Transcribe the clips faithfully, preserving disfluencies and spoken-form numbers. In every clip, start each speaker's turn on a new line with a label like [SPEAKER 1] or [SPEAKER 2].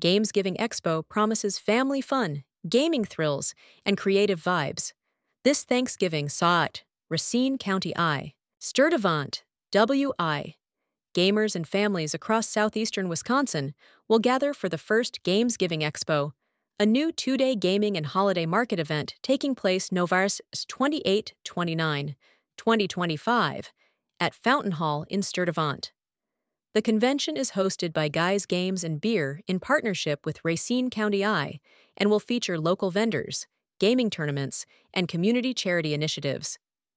[SPEAKER 1] Gamesgiving Expo promises family fun, gaming thrills, and creative vibes. This Thanksgiving saw it, Racine County I, Sturtevant, W I. Gamers and families across southeastern Wisconsin will gather for the first Gamesgiving Expo, a new two-day gaming and holiday market event taking place November twenty-eighth to twenty-ninth, twenty twenty-five, at Fountain Hall in Sturtevant. The convention is hosted by Guys Games and Beer in partnership with Racine County I and will feature local vendors, gaming tournaments, and community charity initiatives.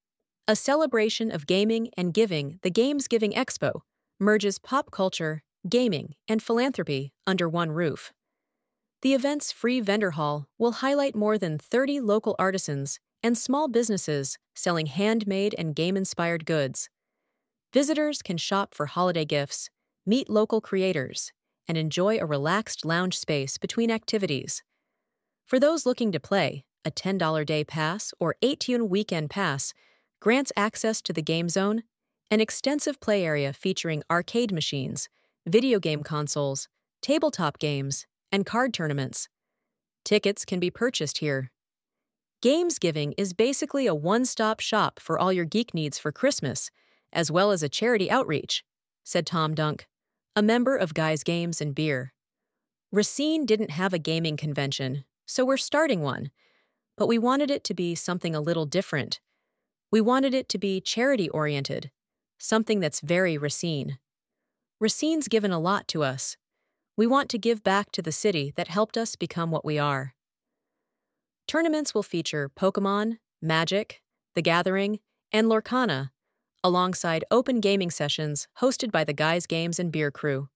[SPEAKER 1] A celebration of gaming and giving, the Gamesgiving Expo merges pop culture, gaming, and philanthropy under one roof. The event's free vendor hall will highlight more than thirty local artisans and small businesses selling handmade and game-inspired goods. Visitors can shop for holiday gifts, meet local creators, and enjoy a relaxed lounge space between activities. For those looking to play, a ten dollars day pass or eighteen weekend pass grants access to the game zone, an extensive play area featuring arcade machines, video game consoles, tabletop games, and card tournaments. Tickets can be purchased here. Gamesgiving is basically a one-stop shop for all your geek needs for Christmas, as well as a charity outreach, said Tom Dunk, a member of Guys Games and Beer. Racine didn't have a gaming convention, so we're starting one, but we wanted it to be something a little different. We wanted it to be charity-oriented, something that's very Racine. Racine's given a lot to us. We want to give back to the city that helped us become what we are. Tournaments will feature Pokémon, Magic, The Gathering, and Lorcana, alongside open gaming sessions hosted by the Guys Games and Beer crew.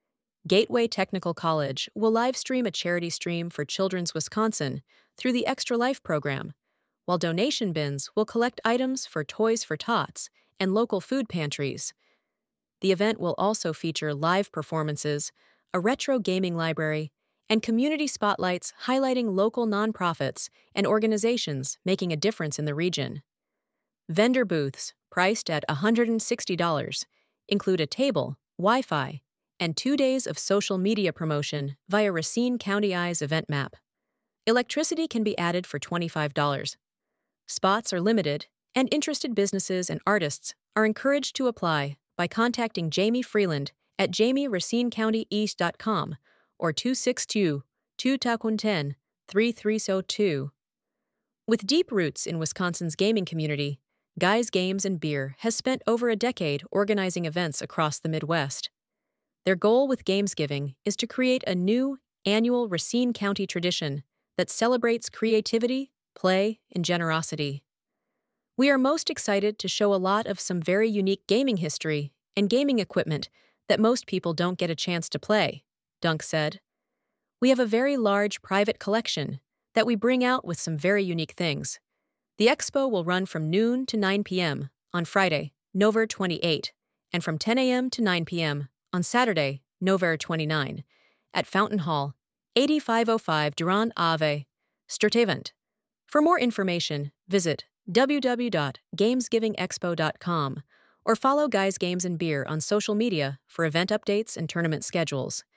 [SPEAKER 1] Gateway Technical College will live-stream a charity stream for Children's Wisconsin through the Extra Life program, while donation bins will collect items for Toys for Tots and local food pantries. The event will also feature live performances, a retro gaming library, and community spotlights highlighting local nonprofits and organizations making a difference in the region. Vendor booths, priced at one hundred sixty dollars, include a table, Wi-Fi, and two days of social media promotion via Racine County I's event map. Electricity can be added for twenty-five dollars. Spots are limited, and interested businesses and artists are encouraged to apply by contacting Jamie Freeland at jamie racine county east dot com or two six two, two one zero, three three zero two. With deep roots in Wisconsin's gaming community, Guys Games and Beer has spent over a decade organizing events across the Midwest. Their goal with Gamesgiving is to create a new, annual Racine County tradition that celebrates creativity, play, and generosity. We are most excited to show a lot of some very unique gaming history and gaming equipment that most people don't get a chance to play, Dunk said. We have a very large private collection that we bring out with some very unique things. The expo will run from noon to nine p.m. on Friday, November twenty-eighth, and from ten a.m. to nine p.m. on Saturday, November twenty-ninth, at Fountain Hall, eighty-five oh five Durand Ave, Sturtevant. For more information, visit w w w dot gamesgiving expo dot com or follow Guys Games and Beer on social media for event updates and tournament schedules.